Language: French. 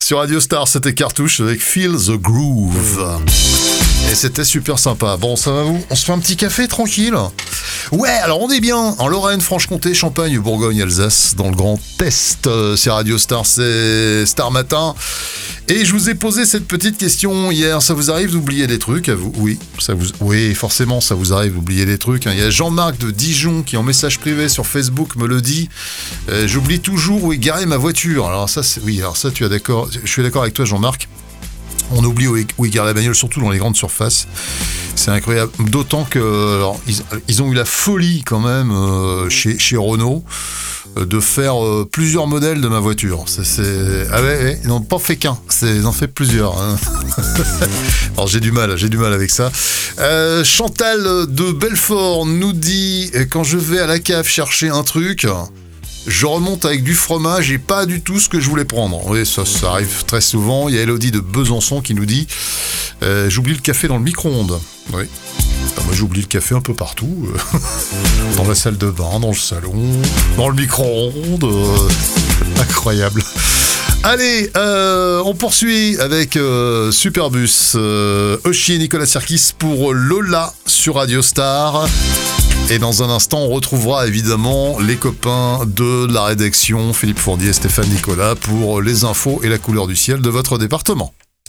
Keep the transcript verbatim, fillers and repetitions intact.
Sur Radio Star, c'était Cartouche avec Feel the Groove. Et c'était super sympa. Bon, ça va vous? On se fait un petit café tranquille? Ouais, alors on est bien en Lorraine, Franche-Comté, Champagne, Bourgogne, Alsace, dans le Grand Est. Euh, c'est Radio Star, c'est Star Matin. Et je vous ai posé cette petite question hier. Ça vous arrive d'oublier des trucs à vous? Oui, ça vous... oui, forcément, ça vous arrive d'oublier des trucs. Il y a Jean-Marc de Dijon qui, en message privé sur Facebook, me le dit. Euh, j'oublie toujours où est garée ma voiture. Alors ça, c'est... oui, alors ça, tu es d'accord. Je suis d'accord avec toi, Jean-Marc. On oublie où est, où est garée la bagnole, surtout dans les grandes surfaces. C'est incroyable. D'autant que alors, ils, ils ont eu la folie quand même euh, chez, chez Renault euh, de faire euh, plusieurs modèles de ma voiture. C'est, c'est... Ah ouais, ouais, ils n'ont pas fait qu'un. C'est, ils en ont fait plusieurs. Hein. Alors j'ai du mal, j'ai du mal avec ça. Euh, Chantal de Belfort nous dit quand je vais à la cave chercher un truc. Je remonte avec du fromage et pas du tout ce que je voulais prendre. Oui, ça, ça arrive très souvent. Il y a Elodie de Besançon qui nous dit euh, j'oublie le café dans le micro-ondes. Oui. Enfin, moi, j'oublie le café un peu partout. Euh, dans la salle de bain, dans le salon, dans le micro-ondes. Euh, incroyable. Allez, euh, on poursuit avec euh, Superbus, euh, Oshi et Nicolas Sirkis pour Lola sur Radio Star. Et dans un instant, on retrouvera évidemment les copains de la rédaction, Philippe Fournier et Stéphane Nicolas, pour les infos et la couleur du ciel de votre département.